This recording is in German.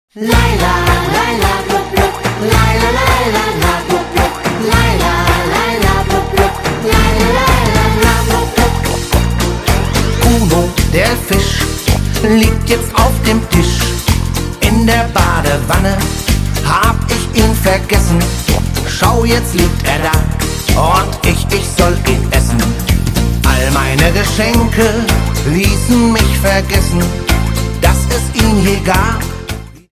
Laila, Laila, blub, blub, Laila, Laila, la, blub, blub, Laila, Laila, blub, blub, Laila, Laila, la, blub, blub. Uno, der Fisch, liegt jetzt auf dem Tisch. In der Badewanne hab ich ihn vergessen. Schau, jetzt liegt er da und ich soll ihn essen. All meine Geschenke ließen mich vergessen, dass es ihn je gab.